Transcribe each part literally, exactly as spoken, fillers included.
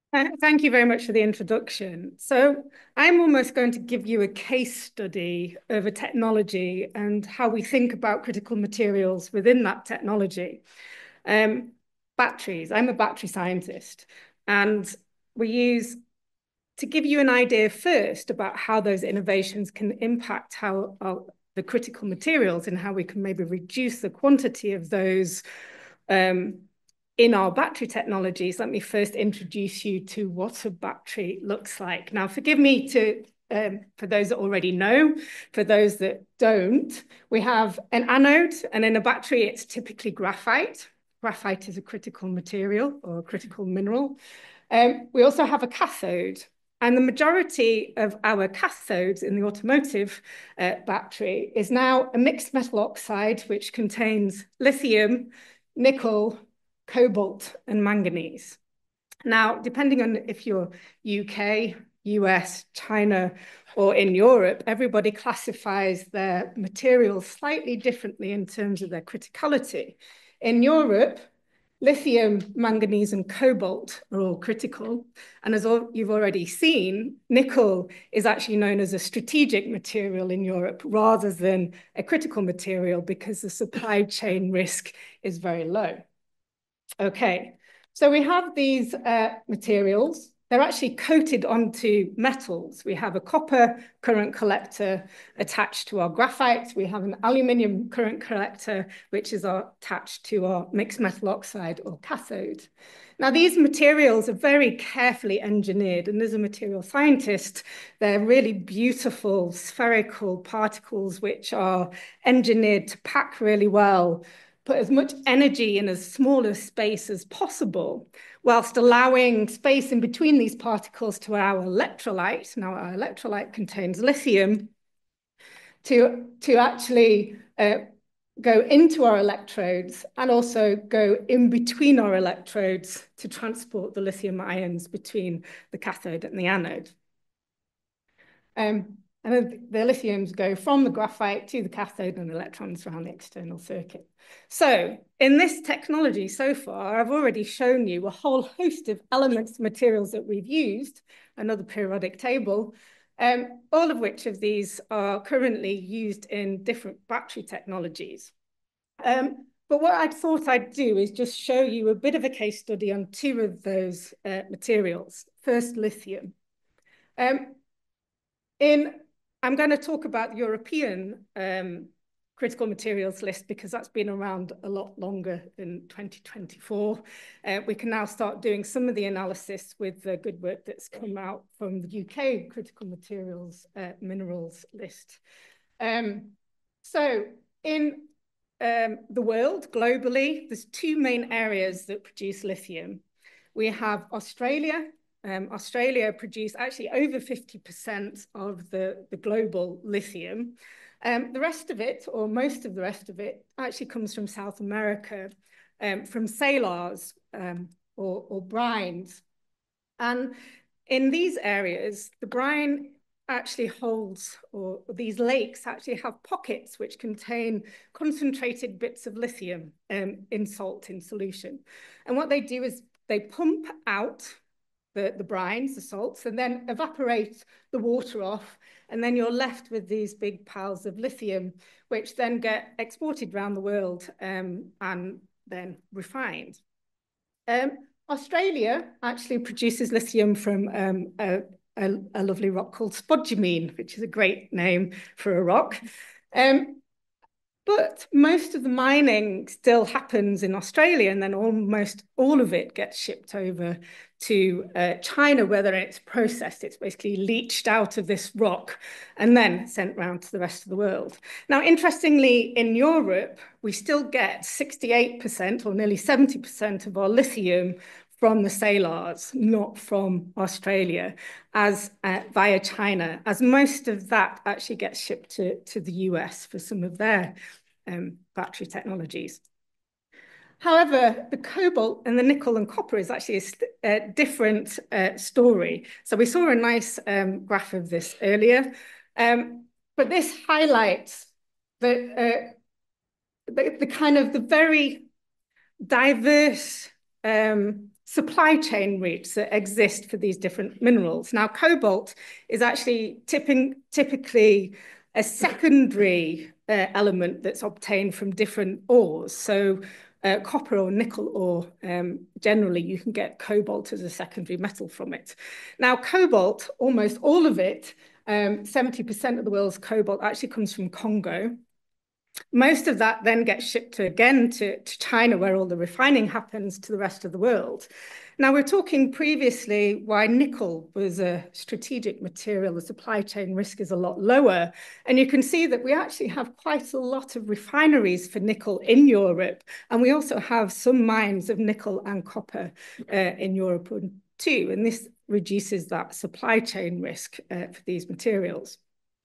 Uh, Thank you very much for the introduction. So I'm almost going to give you a case study of a technology and how we think about critical materials within that technology. Um, Batteries. I'm a battery scientist, and we use to give you an idea first about how those innovations can impact how our, the critical materials and how we can maybe reduce the quantity of those um, in our battery technologies. Let me first introduce you to what a battery looks like. Now, forgive me to um, for those that already know, for those that don't, we have an anode, and in a battery, it's typically graphite. Graphite is a critical material or a critical mineral. Um, we also have a cathode. And the majority of our cathodes in the automotive uh, battery is now a mixed metal oxide, which contains lithium, nickel, cobalt, and manganese. Now, depending on if you're U K, U S, China, or in Europe, everybody classifies their materials slightly differently in terms of their criticality. In Europe, lithium, manganese, and cobalt are all critical. And as you've already seen, nickel is actually known as a strategic material in Europe rather than a critical material because the supply chain risk is very low. Okay, so we have these uh, materials. They're actually coated onto metals. We have a copper current collector attached to our graphite. We have an aluminium current collector, which is attached to our mixed metal oxide or cathode. Now, these materials are very carefully engineered, and as a material scientist, they're really beautiful spherical particles which are engineered to pack really well, put as much energy in as small a space as possible, whilst allowing space in between these particles to our electrolyte. Now, our electrolyte contains lithium to, to actually uh, go into our electrodes and also go in between our electrodes to transport the lithium ions between the cathode and the anode. Um, and then the lithiums go from the graphite to the cathode and the electrons around the external circuit. So in this technology so far, I've already shown you a whole host of elements, materials that we've used, another periodic table, um, all of which of these are currently used in different battery technologies. Um, but what I thought I'd do is just show you a bit of a case study on two of those uh, materials. First, lithium. Um, in, I'm going to talk about the European um, critical materials list because that's been around a lot longer than twenty twenty-four. Uh, we can now start doing some of the analysis with the good work that's come out from the U K critical materials uh, minerals list. Um, so in um, the world, globally, there's two main areas that produce lithium. We have Australia. Um, Australia produce actually over fifty percent of the, the global lithium. Um, the rest of it, or most of the rest of it, actually comes from South America, um, from salars um, or, or brines. And in these areas, the brine actually holds, or these lakes actually have pockets which contain concentrated bits of lithium um, in salt in solution. And what they do is they pump out the, the brines, the salts, and then evaporate the water off. And then you're left with these big piles of lithium, which then get exported around the world um, and then refined. Um, Australia actually produces lithium from um, a, a, a lovely rock called spodumene, which is a great name for a rock. Um, but most of the mining still happens in Australia, and then almost all of it gets shipped over to uh, China, whether it's processed, it's basically leached out of this rock and then sent round to the rest of the world. Now, interestingly, in Europe, we still get sixty-eight percent or nearly seventy percent of our lithium from the salars, not from Australia, as uh, via China, as most of that actually gets shipped to, to the U S for some of their um, battery technologies. However, the cobalt and the nickel and copper is actually a, a different uh, story. So we saw a nice um, graph of this earlier, um, but this highlights the, uh, the, the kind of the very diverse um, supply chain routes that exist for these different minerals. Now, cobalt is actually tipping, typically a secondary uh, element that's obtained from different ores. So uh, copper or nickel ore, um, generally you can get cobalt as a secondary metal from it. Now, cobalt, almost all of it, um, seventy percent of the world's cobalt actually comes from Congo. Most of that then gets shipped to, again to, to China, where all the refining happens, to the rest of the world. Now, we're talking previously why nickel was a strategic material. The supply chain risk is a lot lower. And you can see that we actually have quite a lot of refineries for nickel in Europe. And we also have some mines of nickel and copper uh, in Europe too. And this reduces that supply chain risk uh, for these materials.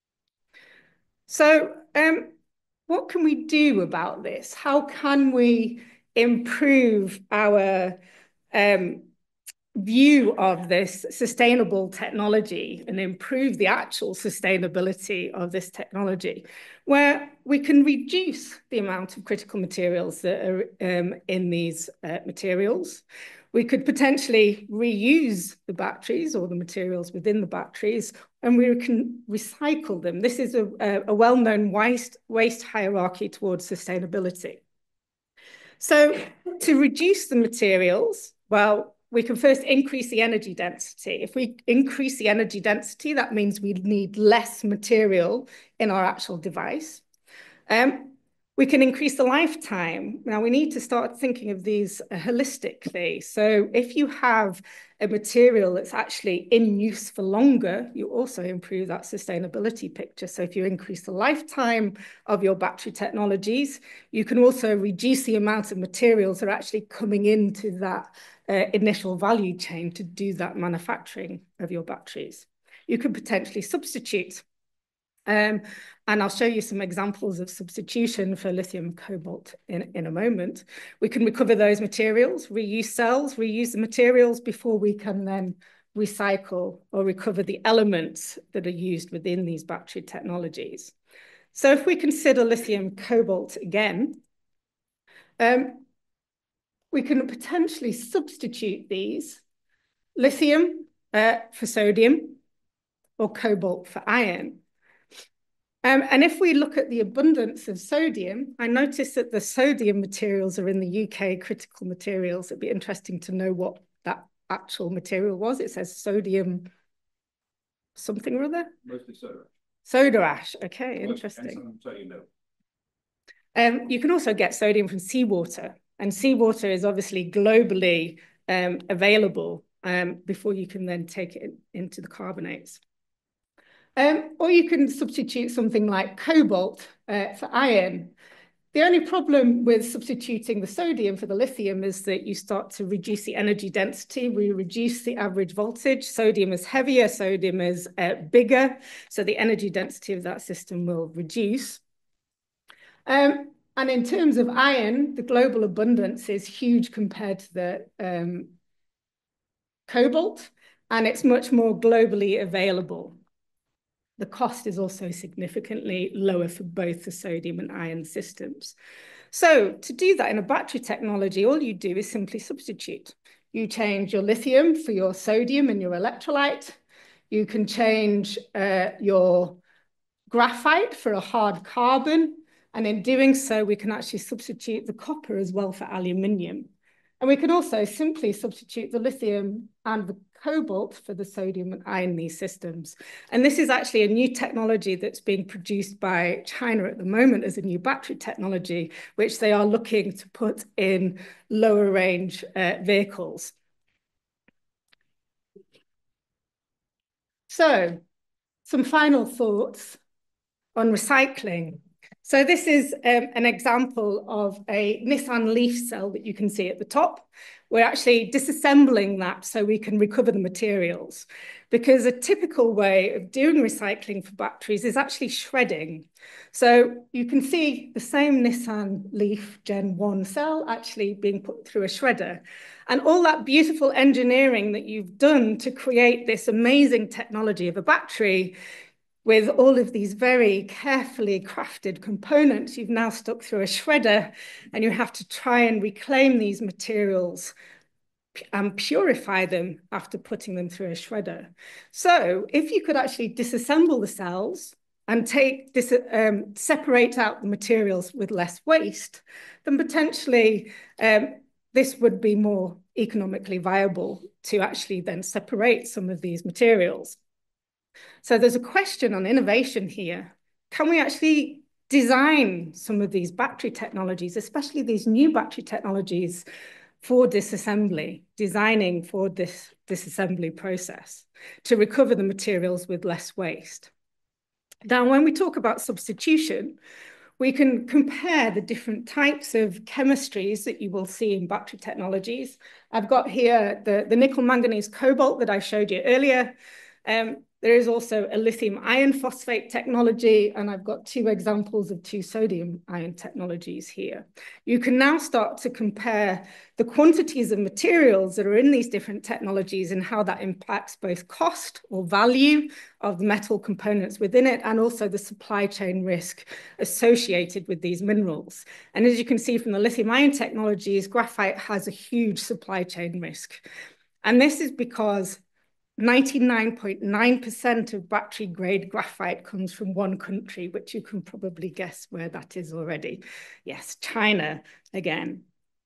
So, um, what can we do about this? How can we improve our um, view of this sustainable technology and improve the actual sustainability of this technology, where we can reduce the amount of critical materials that are um, in these uh, materials? We could potentially reuse the batteries or the materials within the batteries, and we can recycle them. This is a, a well-known waste, waste hierarchy towards sustainability. So to reduce the materials, well, we can first increase the energy density. If we increase the energy density, that means we need less material in our actual device. Um, we can increase the lifetime. Now, we need to start thinking of these uh, holistically. So if you have a material that's actually in use for longer, you also improve that sustainability picture. So if you increase the lifetime of your battery technologies, you can also reduce the amount of materials that are actually coming into that uh, initial value chain to do that manufacturing of your batteries. You could potentially substitute. Um, and I'll show you some examples of substitution for lithium cobalt in, in a moment. We can recover those materials, reuse cells, reuse the materials before we can then recycle or recover the elements that are used within these battery technologies. So if we consider lithium cobalt again, um, we can potentially substitute these lithium uh, for sodium or cobalt for iron. Um, and if we look at the abundance of sodium, I noticed that the sodium materials are in the U K critical materials. It'd be interesting to know what that actual material was. It says sodium something or other. Mostly soda. Soda ash. Okay, interesting. And some sodium milk. Um, you can also get sodium from seawater, and seawater is obviously globally um, available um, before you can then take it into the carbonates. Um, or you can substitute something like cobalt uh, for iron. The only problem with substituting the sodium for the lithium is that you start to reduce the energy density. We reduce the average voltage. Sodium is heavier, sodium is uh, bigger, so the energy density of that system will reduce. Um, and in terms of iron, the global abundance is huge compared to the um, cobalt, and it's much more globally available. The cost is also significantly lower for both the sodium and iron systems. So to do that in a battery technology, all you do is simply substitute. You change your lithium for your sodium and your electrolyte. You can change uh, your graphite for a hard carbon. And in doing so, we can actually substitute the copper as well for aluminium. And we can also simply substitute the lithium and the cobalt for the sodium and iron in these systems. And this is actually a new technology that's being produced by China at the moment as a new battery technology, which they are looking to put in lower range uh, vehicles. So, some final thoughts on recycling. So this is um, an example of a Nissan Leaf cell that you can see at the top. We're actually disassembling that so we can recover the materials, because a typical way of doing recycling for batteries is actually shredding. So you can see the same Nissan Leaf Gen one cell actually being put through a shredder. And all that beautiful engineering that you've done to create this amazing technology of a battery with all of these very carefully crafted components, you've now stuck through a shredder, and you have to try and reclaim these materials and purify them after putting them through a shredder. So if you could actually disassemble the cells and take this, um, separate out the materials with less waste, then potentially um, this would be more economically viable to actually then separate some of these materials. So there's a question on innovation here. Can we actually design some of these battery technologies, especially these new battery technologies, for disassembly, designing for this disassembly process to recover the materials with less waste? Now, when we talk about substitution, we can compare the different types of chemistries that you will see in battery technologies. I've got here the, the nickel manganese cobalt that I showed you earlier. Um, there is also a lithium iron phosphate technology, and I've got two examples of two sodium ion technologies here. You can now start to compare the quantities of materials that are in these different technologies and how that impacts both cost or value of the metal components within it, and also the supply chain risk associated with these minerals. And as you can see from the lithium ion technologies, graphite has a huge supply chain risk. And this is because ninety-nine point nine percent of battery grade graphite comes from one country, which you can probably guess where that is already. Yes, China again.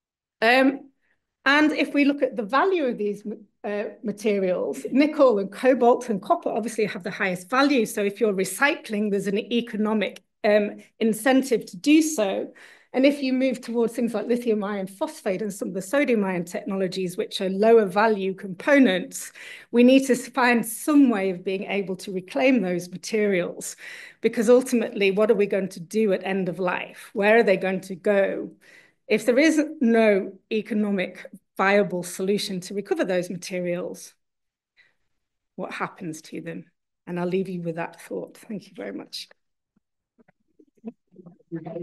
Um, and if we look at the value of these uh, materials, nickel and cobalt and copper obviously have the highest value. So if you're recycling, there's an economic um, incentive to do so. And if you move towards things like lithium iron phosphate and some of the sodium ion technologies, which are lower value components, we need to find some way of being able to reclaim those materials. Because ultimately, what are we going to do at end of life? Where are they going to go? If there is no economic viable solution to recover those materials, what happens to them? And I'll leave you with that thought. Thank you very much.